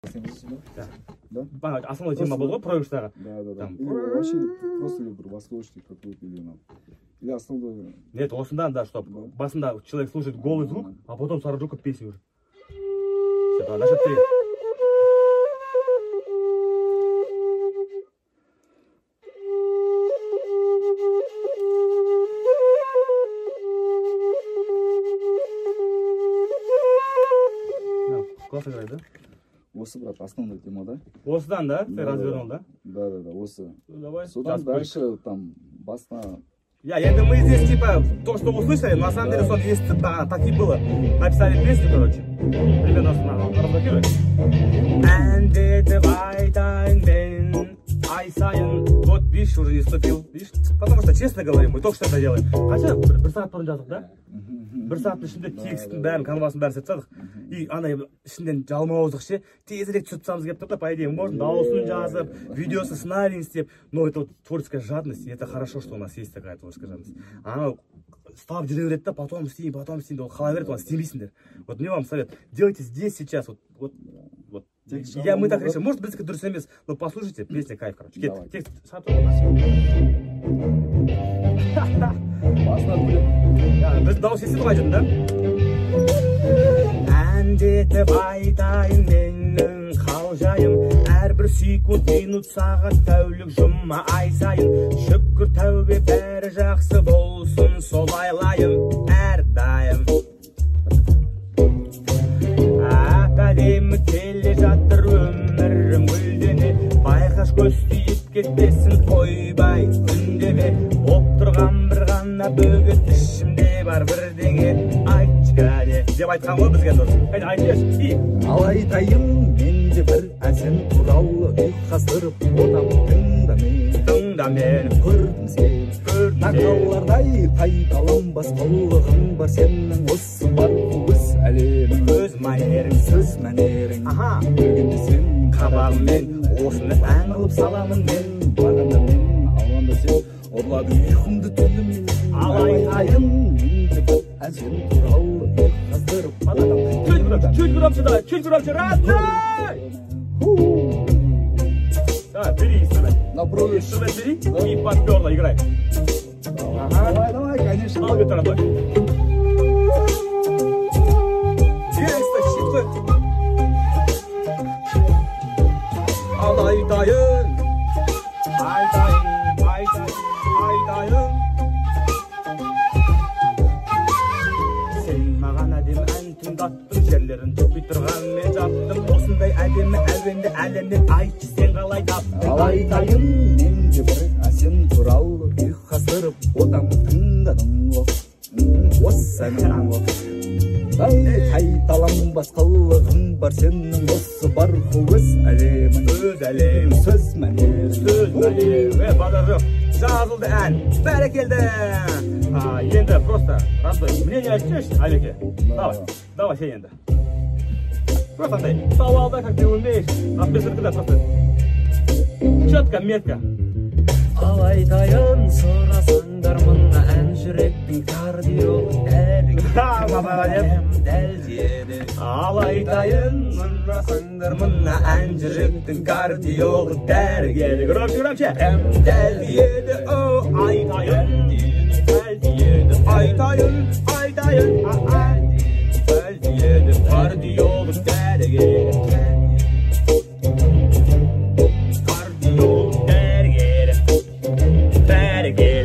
Основная тема была проигрыша. Да. Или вообще просто восточный какой-то или нам. Или основной. Нет, осындан, да, что басында человек слушает голый звук, а потом сразу же песню уже. Все, на счет 3. Класс играет, да? Осы, брат, основная тема, да? Осыдан, да? Ты развернул, да? Да, осы. Давай. Содан дальше, там, басна. Мы здесь, типа, то, что услышали, на самом деле, есть, да, так и было. Написали песню, короче. Примерно разблокируй. Вот, видишь, уже не вступил. Видишь? Потому что, честно говорим, мы только что это делаем. Хотя, бір сағат бұрын жаздық, да? Бір сағаттың ішінде текстің бәрін, канвасын бәрін сетсадық. И ана ішінден жалмауыздық ше, тезірек түсіп тастағымыз келіп тұрды, по идее, можно дауысын жазып, видеосын сценарийін істеп. Но это вот творческая жадность, и это хорошо, что у нас есть такая творческая жадность. Ана став жүре береді да, потом істейін, ол қала береді, оны істемейсіңдер. Вот мне вам совет, делайте здесь, сейчас, вот. Мы так решим. Может быть, дұрыс емес, но послушайте, песня кайф, короче. Текст шатыр. Біз дауыс естіп қайтын, да? Әндетіп айтайын менің қалжайым, әрбір секунд, минут, сағат, тәулік, жұма, ай сайын. Шүкір тәубе бәрі жақсы болсын, солайлайым әрдайым. Әп-әдемі келе жатыр өмірім гүлдене, байқаш көз тиіп кетпесін қойбай үндеме. Боп тұрған бір ғана бөгет ішімде бар бірдеңе, айтшы кәне деп айтқан ғой бізге дұрыс. Айтшы. Ал айтайын менде бір әсем туралы ұйқастырып отам, тыңда мені көрдім сен. Нақалардай қайталанбас қылығың бар сенің, осы бар өз әлемің, өз мәнерің, сөз мәнерің. Көргенде сен қабағыммен осыны ән қылып саламын мен. Бағанда мен, алғанда сен, ұрлады ұйқымды түнімен. Ал айтайын менде бір әсем туралы ұйқастырып отам. Чуть громче, раздай! Да, бери инструмент. Инструмент бери и подперло играй. Давай, конечно. Ал беттер атой. Есть, щит қой. Ал айтайын. Сен маған әдемі ән тыңдаттың, жерлерін төкпей тұрған мен жаптым. Осындай әдемі әуенді әлемнен айтшы сен қалай таптың. Ал айтайын менде бір әсем туралы ұйқастырып отам, тыңдадың ғой, осы әнің ғой. Қайталанбас қылығың бар сенің, осы бар өз әлемің, сөз мәнерің. Базар жоқ, жазылды ән, бәрекелді. Енді просто мнение айтшы, Алеке. Давай сен енді. Просто андай, сауалда, как ты умеешь, без ртыда просто четко, метко. Ал айтайын сұрасаңдар мына ән жүректің кардиолог дәрігері дәл деді. Ал айтайын сұрасаңдар мына ән жүректің кардиолог дәрігері. Громче. Дәл деді, айтайын, дәл деді, айтайын, дәл деді, кардиолог дәрігері. Again.